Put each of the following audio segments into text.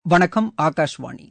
வணக்கம். ஆகாஷ்வாணி.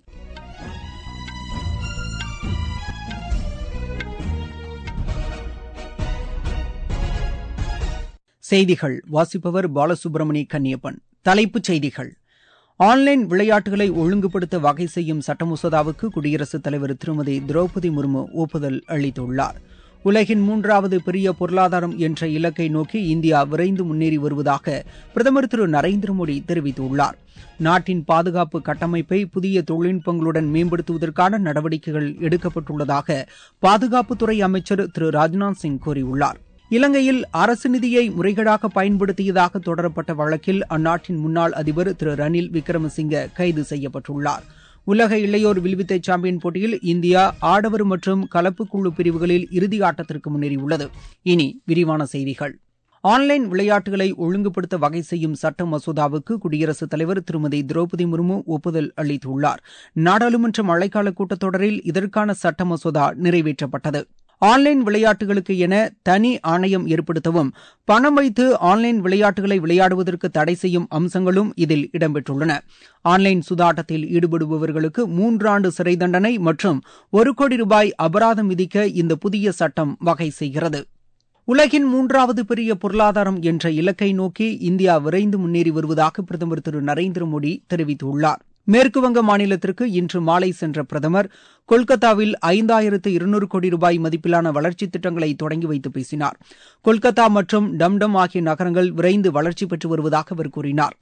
செய்திகள் வாசிப்பவர் பாலசுப்ரமணி கன்னியப்பன். தலைப்புச் செய்திகள்: ஆன்லைன் விளையாட்டுகளை ஒழுங்குபடுத்த வகை செய்யும் சட்ட மசோதாவுக்கு குடியரசுத் தலைவர் திருமதி திரௌபதி முர்மு ஒப்புதல் அளித்துள்ளார். உலகின் 3வது பெரிய பொருளாதாரம் என்ற இலக்கை நோக்கி இந்தியா விரைந்து முன்னேறி வருவதாக பிரதமர் திரு நரேந்திர மோடி தெரிவித்துள்ளார். நாட்டின் பாதுகாப்பு கட்டமைப்பை புதிய தொழில்நுட்பங்களுடன் மேம்படுத்துவதற்கான நடவடிக்கைகள் எடுக்கப்பட்டுள்ளதாக பாதுகாப்புத்துறை அமைச்சர் திரு ராஜ்நாத் சிங் கூறியுள்ளார். இலங்கையில் அரசு நிதியை முறைகேடாக பயன்படுத்தியதாக தொடரப்பட்ட வழக்கில் அந்நாட்டின் முன்னாள் அதிபர் திரு ரணில் விக்ரமசிங்கே கைது செய்யப்பட்டுள்ளார். உலக இளையோர் வில்வித்தை சாம்பியன் போட்டியில் இந்தியா ஆடவர் மற்றும் கலப்பு குழு பிரிவுகளில் இறுதி ஆட்டத்திற்கு முன்னேறியுள்ளது. இனி விரிவான செய்திகள். ஆன்லைன் விளையாட்டுகளை ஒழுங்குபடுத்த வகை செய்யும் சட்ட மசோதாவுக்கு குடியரசுத் தலைவர் திருமதி திரௌபதி முர்மு ஒப்புதல் அளித்துள்ளார். நாடாளுமன்ற மழைக்கால கூட்டத்தொடரில் இதற்கான சட்ட மசோதா நிறைவேற்றப்பட்டது. ஆன்லைன் விளையாட்டுகளுக்கு என தனி ஆணையம் ஏற்படுத்தவும், பணம் வைத்து ஆன்லைன் விளையாட்டுகளை விளையாடுவதற்கு தடை செய்யும் அம்சங்களும் இதில் இடம்பெற்றுள்ளன. ஆன்லைன் சூதாட்டத்தில் ஈடுபடுபவர்களுக்கு 3 ஆண்டு சிறை தண்டனை மற்றும் 1 கோடி ரூபாய் அபராதம் விதிக்க இந்த புதிய சட்டம் வகை செய்கிறது. உலகின் 3வது பெரிய பொருளாதாரம் என்ற இலக்கை நோக்கி இந்தியா விரைந்து முன்னேறி வருவதாக பிரதமர் திரு நரேந்திர மோடி தெரிவித்துள்ளார். மேற்குவங்க மாநிலத்திற்கு இன்று மாலை சென்ற பிரதமர் கொல்கத்தாவில் 5200 கோடி ரூபாய் மதிப்பிலான வளர்ச்சித் திட்டங்களை தொடங்கி வைத்து பேசினார். கொல்கத்தா மற்றும் டம்டம் ஆகிய நகரங்கள் விரைந்து வளர்ச்சி பெற்று வருவதாக அவர் கூறினார்.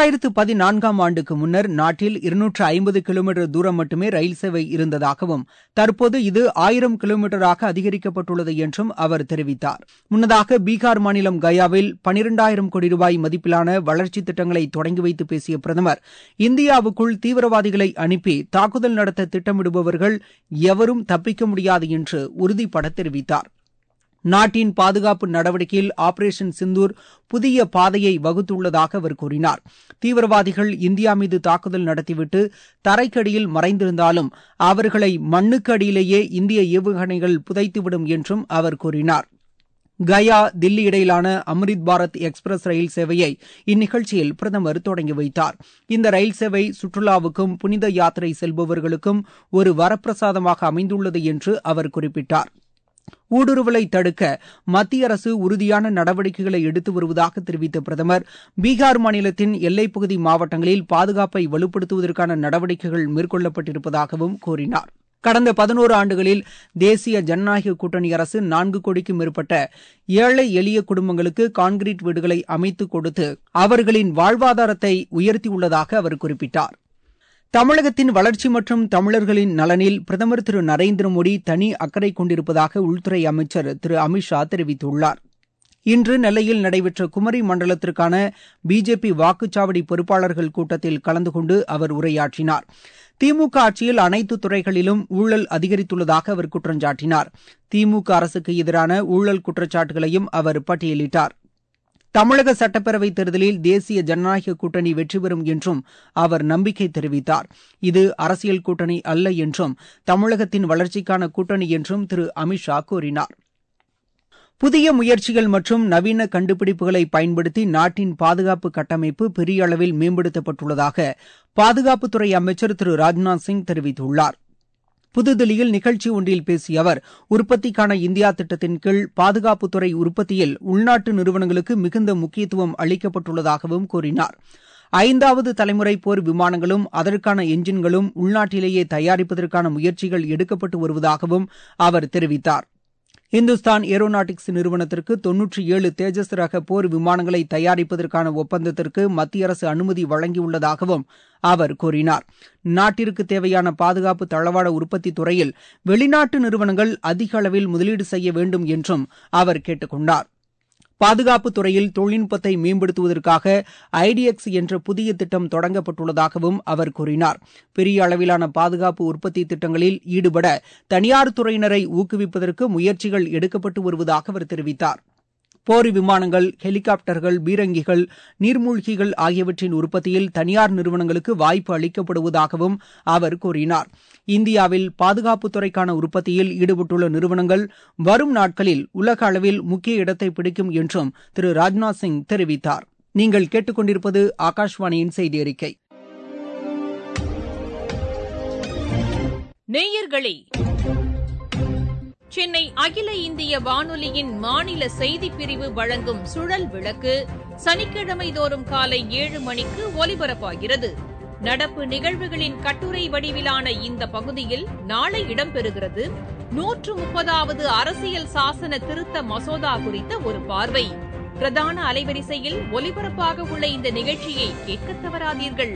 2014ஆம் ஆண்டுக்கு முன்னர் நாட்டில் 250 கிலோமீட்டர் தூரம் மட்டுமே ரயில் சேவை இருந்ததாகவும் தற்போது இது 1000 கிலோமீட்டராக அதிகரிக்கப்பட்டுள்ளது என்றும் அவர் தெரிவித்தார். முன்னதாக பீகார் மாநிலம் கயாவில் 12000 கோடி ரூபாய் மதிப்பிலான வளர்ச்சித் திட்டங்களை தொடங்கி வைத்து பேசிய பிரதமர் இந்தியாவுக்குள் தீவிரவாதிகளை அனுப்பி தாக்குதல் நடத்த திட்டமிடுபவர்கள் எவரும் தப்பிக்க முடியாது என்று உறுதிபட தெரிவித்தார். நாட்டின் பாதுகாப்பு நடவடிக்கையில் ஆபரேஷன் சிந்தூர் புதிய பாதையை வகுத்துள்ளதாக அவர் கூறினார். தீவிரவாதிகள் இந்தியா மீது தாக்குதல் நடத்திவிட்டு தரைக்கடியில் மறைந்திருந்தாலும் அவர்களை மண்ணுக்கு அடியிலேயே இந்திய ஏவுகணைகள் புதைத்துவிடும் என்றும் அவர் கூறினார். கயா தில்லி இடையிலான அம்ரித் பாரத் எக்ஸ்பிரஸ் ரயில் சேவையை இந்நிகழ்ச்சியில் பிரதமர் தொடங்கி வைத்தார். இந்த ரயில் சேவை சுற்றுலாவுக்கும் புனித யாத்திரை செல்பவர்களுக்கும் ஒரு வரப்பிரசாதமாக அமைந்துள்ளது என்று அவர் குறிப்பிட்டார். ஊடுருவலை தடுக்க மத்திய அரசு உறுதியான நடவடிக்கைகளை எடுத்து வருவதாக தெரிவித்த பிரதமர் பீகார் மாநிலத்தின் எல்லைப்பகுதி மாவட்டங்களில் பாதுகாப்பை வலுப்படுத்துவதற்கான நடவடிக்கைகள் மேற்கொள்ளப்பட்டிருப்பதாகவும் கூறினார். கடந்த 11 ஆண்டுகளில் தேசிய ஜனநாயக கூட்டணி அரசு 4 கோடிக்கும் மேற்பட்ட ஏழை எளிய குடும்பங்களுக்கு கான்கிரீட் வீடுகளை அமைத்துக் கொடுத்து அவர்களின் வாழ்வாதாரத்தை உயர்த்தியுள்ளதாக அவர் குறிப்பிட்டார். தமிழகத்தின் வளர்ச்சி மற்றும் தமிழர்களின் நலனில் பிரதமர் திரு நரேந்திர மோடி தனி அக்கறை கொண்டிருப்பதாக உள்துறை அமைச்சர் திரு அமித் ஷா தெரிவித்துள்ளார். இன்று நெல்லையில் நடைபெற்ற குமரி மண்டலத்திற்கான பிஜேபி வாக்குச்சாவடி பொறுப்பாளர்கள் கூட்டத்தில் கலந்து கொண்டு அவர் உரையாற்றினார். திமுக ஆட்சியில் அனைத்து துறைகளிலும் ஊழல் அதிகரித்துள்ளதாக அவர் குற்றம் சாட்டினார். திமுக அரசுக்கு எதிரான ஊழல் குற்றச்சாட்டுகளையும் அவர் பட்டியலிட்டார். தமிழக சட்டப்பேரவைத் தேர்தலில் தேசிய ஜனநாயக கூட்டணி வெற்றி பெறும் என்றும் அவர் நம்பிக்கை தெரிவித்தார். இது அரசியல் கூட்டணி அல்ல என்றும் தமிழகத்தின் வளர்ச்சிக்கான கூட்டணி என்றும் திரு அமித் ஷா கூறினார். புதிய முயற்சிகள் மற்றும் நவீன கண்டுபிடிப்புகளை பயன்படுத்தி நாட்டின் பாதுகாப்பு கட்டமைப்பு பெரிய அளவில் மேம்படுத்தப்பட்டுள்ளதாக பாதுகாப்புத்துறை அமைச்சர் திரு ராஜ்நாத் சிங் தெரிவித்துள்ளார். புதுதில்லியில் நிகழ்ச்சி ஒன்றில் பேசிய அவர் உற்பத்திக்கான இந்தியா திட்டத்தின் கீழ் பாதுகாப்புத்துறை உற்பத்தியில் உள்நாட்டு நிறுவனங்களுக்கு மிகுந்த முக்கியத்துவம் அளிக்கப்பட்டுள்ளதாகவும் கூறினார். 5வது தலைமுறை போர் விமானங்களும் அதற்கான எஞ்சின்களும் உள்நாட்டிலேயே தயாரிப்பதற்கான முயற்சிகள் எடுக்கப்பட்டு வருவதாகவும் அவர் தெரிவித்தார். இந்துஸ்தான் ஏரோநாட்டிக்ஸ் நிறுவனத்திற்கு 97 தேஜஸ் ரக போர் விமானங்களை தயாரிப்பதற்கான ஒப்பந்தத்திற்கு மத்திய அரசு அனுமதி வழங்கியுள்ளதாகவும் அவர் கூறினார். நாட்டிற்கு தேவையான பாதுகாப்பு தளவாட உற்பத்தி துறையில் வெளிநாட்டு நிறுவனங்கள் அதிக அளவில் முதலீடு செய்ய வேண்டும் என்றும் அவர் கேட்டுக் கொண்டார். பாதுகாப்பு துறையில் தொழில்நுட்பத்தை மேம்படுத்துவதற்காக ஐடிஎக்ஸ் என்ற புதிய திட்டம் தொடங்கப்பட்டுள்ளதாகவும் அவர் கூறினார். பெரிய அளவிலான பாதுகாப்பு உற்பத்தி திட்டங்களில் ஈடுபட தனியார் துறையினரை ஊக்குவிப்பதற்கு முயற்சிகள் எடுக்கப்பட்டு வருவதாக அவர் தெரிவித்தார். போர் விமானங்கள், ஹெலிகாப்டர்கள், பீரங்கிகள், நீர்மூழ்கிகள் ஆகியவற்றின் உற்பத்தியில் தனியார் நிறுவனங்களுக்கு வாய்ப்பு அளிக்கப்படுவதாகவும் அவர் கூறினார். இந்தியாவில் பாதுகாப்புத்துறைக்கான உற்பத்தியில் ஈடுபட்டுள்ள நிறுவனங்கள் வரும் நாட்களில் உலக அளவில் முக்கிய இடத்தை பிடிக்கும் என்றும் திரு ராஜ்நாத் சிங் தெரிவித்தார். நீங்கள் கேட்டுக்கொண்டிருப்பது ஆகாஷ்வாணியின் செய்தி அறிக்கை. நேயர்களே, சென்னை அகில இந்திய வானொலியின் மாநில செய்திப் பிரிவு வழங்கும் சுழல் விளக்கு சனிக்கிழமை தோறும் காலை 7 மணிக்கு ஒலிபரப்பாகிறது. நடப்பு நிகழ்வுகளின் கட்டுரை வடிவிலான இந்த பகுதியில் நாளை இடம்பெறுகிறது 130வது அரசியல் சாசன திருத்த மசோதா குறித்த ஒரு பார்வை. பிரதான அலைவரிசையில் ஒலிபரப்பாக உள்ள இந்த நிகழ்ச்சியை கேட்கத் தவறாதீர்கள்.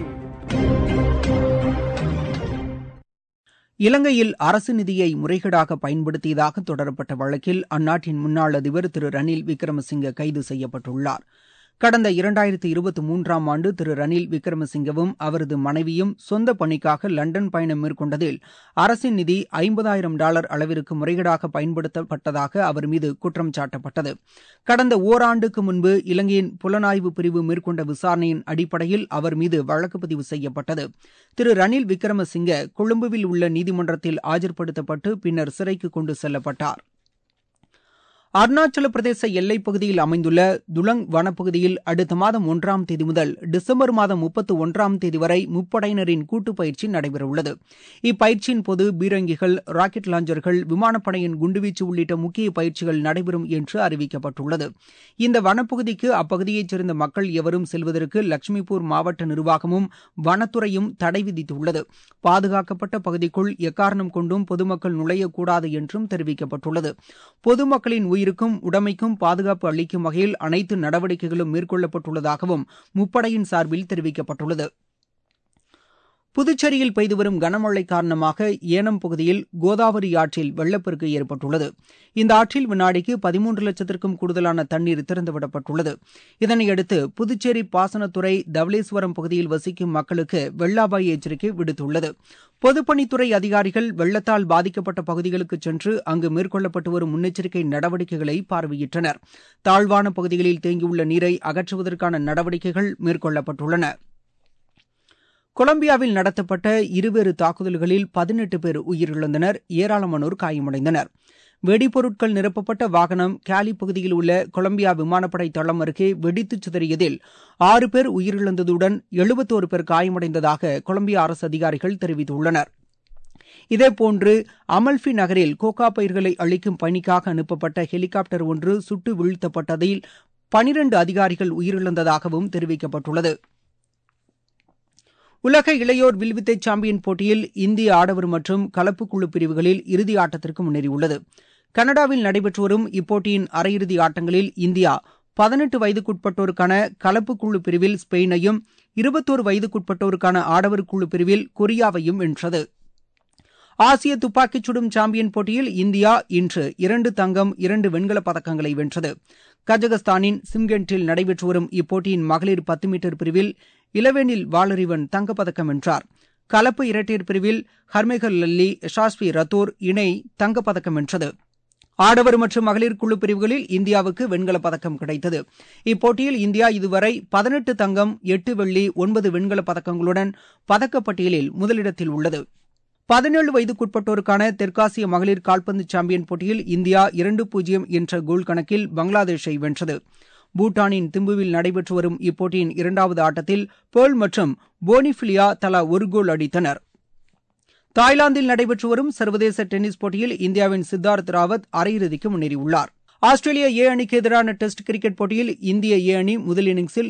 இலங்கையில் அரசு நிதியை முறைகேடாக பயன்படுத்தியதாக தொடரப்பட்ட வழக்கில் அந்நாட்டின் முன்னாள் அதிபர் திரு ரணில் விக்ரமசிங்கே கைது செய்யப்பட்டுள்ளார். கடந்த 2023ஆம் ஆண்டு திரு ரணில் விக்ரமசிங்கவும் அவரது மனைவியும் சொந்த பணிக்காக லண்டன் பயணம் மேற்கொண்டதில் அரசின் நிதி $50,000 அளவிற்கு முறைகேடாக பயன்படுத்தப்பட்டதாக அவர் மீது குற்றம் சாட்டப்பட்டது. கடந்த ஓராண்டுக்கு முன்பு இலங்கையின் புலனாய்வு பிரிவு மேற்கொண்ட விசாரணையின் அடிப்படையில் அவர் மீது வழக்கு பதிவு செய்யப்பட்டது. திரு ரணில் விக்ரமசிங்கே கொழும்புவில் உள்ள நீதிமன்றத்தில் ஆஜர்படுத்தப்பட்டு பின்னர் சிறைக்கு கொண்டு செல்லப்பட்டார். அருணாச்சல பிரதேச எல்லைப் பகுதியில் அமைந்துள்ள துலங் வனப்பகுதியில் அடுத்த மாதம் 1ஆம் தேதி முதல் டிசம்பர் மாதம் 31ஆம் தேதி வரை முப்படையினரின் கூட்டுப் பயிற்சி நடைபெறவுள்ளது. இப்பயிற்சியின் போது பீரங்கிகள், ராக்கெட் லாஞ்சர்கள், விமானப்படையின் குண்டுவீச்சு உள்ளிட்ட முக்கிய பயிற்சிகள் நடைபெறும் என்று அறிவிக்கப்பட்டுள்ளது. இந்த வனப்பகுதிக்கு அப்பகுதியைச் சேர்ந்த மக்கள் எவரும் செல்வதற்கு லட்சுமிபூர் மாவட்ட நிர்வாகமும் வனத்துறையும் தடை விதித்துள்ளது. பாதுகாக்கப்பட்ட பகுதிக்குள் எக்காரணம் கொண்டும் பொதுமக்கள் நுழையக்கூடாது என்றும் தெரிவிக்கப்பட்டுள்ளது. பொதுமக்களின் உயிருக்கும் உடைமைக்கும் பாதுகாப்பு அளிக்கும் வகையில் அனைத்து நடவடிக்கைகளும் மேற்கொள்ளப்பட்டுள்ளதாகவும் முப்படையின் சார்பில் தெரிவிக்கப்பட்டுள்ளது. புதுச்சேரியில் பெய்து வரும் கனமழை காரணமாக ஏனம் பகுதியில் கோதாவரி ஆற்றில் வெள்ளப்பெருக்கு ஏற்பட்டுள்ளது. இந்த ஆற்றில் வினாடிக்கு 13 லட்சத்திற்கும் கூடுதலான தண்ணீர் திறந்துவிடப்பட்டுள்ளது. இதனையடுத்து புதுச்சேரி பாசனத்துறை தவளேஸ்வரம் பகுதியில் வசிக்கும் மக்களுக்கு வெள்ள அபாய எச்சரிக்கை விடுத்துள்ளது. பொதுப்பணித்துறை அதிகாரிகள் வெள்ளத்தால் பாதிக்கப்பட்ட பகுதிகளுக்கு சென்று அங்கு மேற்கொள்ளப்பட்டு வரும் முன்னெச்சரிக்கை நடவடிக்கைகளை பார்வையிட்டனர். தாழ்வான பகுதிகளில் தேங்கியுள்ள நீரை அகற்றுவதற்கான நடவடிக்கைகள் மேற்கொள்ளப்பட்டுள்ளன. கொலம்பியாவில் நடத்தப்பட்ட இருவேறு தாக்குதல்களில் 18 பேர் உயிரிழந்தனர், ஏராளமானோர் காயமடைந்தனர். வெடிபொருட்கள் நிரப்பப்பட்ட வாகனம் கேலி பகுதியில் உள்ள கொலம்பியா விமானப்படை தளம் அருகே வெடித்து சிதறியதில் 6 பேர் உயிரிழந்ததுடன் 71 பேர் காயமடைந்ததாக கொலம்பியா அரசு அதிகாரிகள் தெரிவித்துள்ளனர். இதேபோன்று அமல்பி நகரில் கோகா பயிர்களை அளிக்கும் பணிக்காக அனுப்பப்பட்ட ஹெலிகாப்டர் ஒன்று சுட்டு வீழ்த்தப்பட்டதில் 12 அதிகாரிகள் உயிரிழந்ததாகவும் தெரிவிக்கப்பட்டுள்ளது. உலக இளையோர் வில்வித்தை சாம்பியன் போட்டியில் இந்திய ஆடவர் மற்றும் கலப்பு குழு பிரிவுகளில் இறுதி ஆட்டத்திற்கு முன்னேறியுள்ளது. கனடாவில் நடைபெற்று வரும் இப்போட்டியின் அரையிறுதி ஆட்டங்களில் இந்தியா 18 வயதுக்குட்பட்டோருக்கான கலப்பு குழு பிரிவில் ஸ்பெயினையும் 21 வயதுக்குட்பட்டோருக்கான ஆடவர் குழு பிரிவில் கொரியாவையும் வென்றது. ஆசிய துப்பாக்கிச் சுடும் சாம்பியன் போட்டியில் இந்தியா இன்று 2 தங்கம் 2 வெண்கலப் பதக்கங்களை வென்றது. கஜகஸ்தானின் சிம்கெண்டில் நடைபெற்று வரும் இப்போட்டியின் மகளிர் 10 மீட்டர் பிரிவில் இளவேனில் வாலறிவன் தங்கப்பதக்கம் வென்றார். கலப்பு இரட்டையர் பிரிவில் ஹர்மேகர் லல்லி, யஷாஸ்வி ரத்தோர் இணை தங்கப்பதக்கம் வென்றது. ஆடவர் மற்றும் மகளிர் குழு பிரிவுகளில் இந்தியாவுக்கு வெண்கலப் பதக்கம் கிடைத்தது. இப்போட்டியில் இந்தியா இதுவரை 18 தங்கம் 8 வெள்ளி 9 வெண்கலப் பதக்கங்களுடன் பதக்கப்பட்டியலில் முதலிடத்தில் உள்ளது. 17 வயதுக்குட்பட்டோருக்கான தெற்காசிய மகளிர் கால்பந்து சாம்பியன் போட்டியில் இந்தியா 2-0 என்ற கோல் கணக்கில் பங்களாதேஷை வென்றது. பூட்டானின் திம்புவில் நடைபெற்று வரும் இப்போட்டியின் 2வது ஆட்டத்தில் பேர்ல் மற்றும் போனிஃபிலியா தலா ஒரு கோல் அடித்தனர். தாய்லாந்தில் நடைபெற்று வரும் சர்வதேச டென்னிஸ் போட்டியில் இந்தியாவின் சித்தார்த் ராவத் அரையிறுதிக்கு முன்னேறியுள்ளார். ஆஸ்திரேலியா ஏ அணிக்கு எதிரான டெஸ்ட் கிரிக்கெட் போட்டியில் இந்திய ஏ அணி முதல் இன்னிங்ஸில்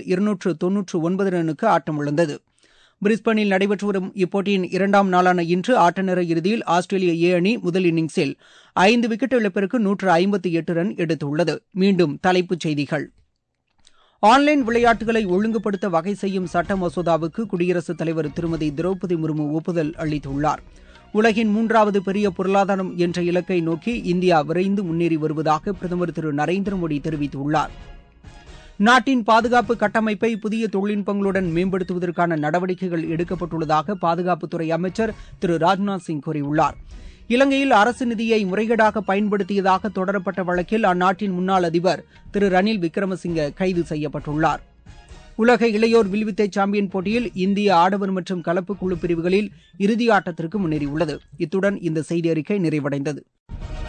299 ரன்னுக்கு ஆட்டமிழந்தது. பிரிஸ்பனில் நடைபெற்று வரும் இப்போட்டியின் 2ஆம் நாளான இன்று ஆட்டநேர இறுதியில் ஆஸ்திரேலிய ஏ அணி முதல் இன்னிங்ஸில் 5 விக்கெட் இழப்பிற்கு 158 ரன் எடுத்துள்ளது. மீண்டும் தலைப்புச் செய்திகள். ஆன்லைன் விளையாட்டுகளை ஒழுங்குபடுத்த வகை செய்யும் சட்ட மசோதாவுக்கு குடியரசுத் தலைவர் திருமதி திரௌபதி முர்மு ஒப்புதல் அளித்துள்ளார். உலகின் 3வது பெரிய பொருளாதாரம் என்ற இலக்கை நோக்கி இந்தியா விரைந்து முன்னேறி வருவதாக பிரதமர் திரு நரேந்திர மோடி தெரிவித்துள்ளார். நாட்டின் பாதுகாப்பு கட்டமைப்பை புதிய தொழில்நுட்பங்களுடன் மேம்படுத்துவதற்கான நடவடிக்கைகள் எடுக்கப்பட்டுள்ளதாக பாதுகாப்புத்துறை அமைச்சர் திரு ராஜ்நாத் சிங் கூறியுள்ளார். இலங்கையில் அரசு நிதியை முறைகேடாக பயன்படுத்தியதாக தொடரப்பட்ட வழக்கில் அந்நாட்டின் முன்னாள் அதிபர் திரு ரணில் விக்ரமசிங்கே கைது செய்யப்பட்டுள்ளார். உலக இளையோர் வில்வித்தை சாம்பியன் போட்டியில் இந்திய ஆடவர் மற்றும் கலப்பு குழு பிரிவுகளில் இறுதி ஆட்டத்திற்கு முன்னேறியுள்ளது. இத்துடன் இந்த செய்தி அறிக்கை நிறைவடைந்தது.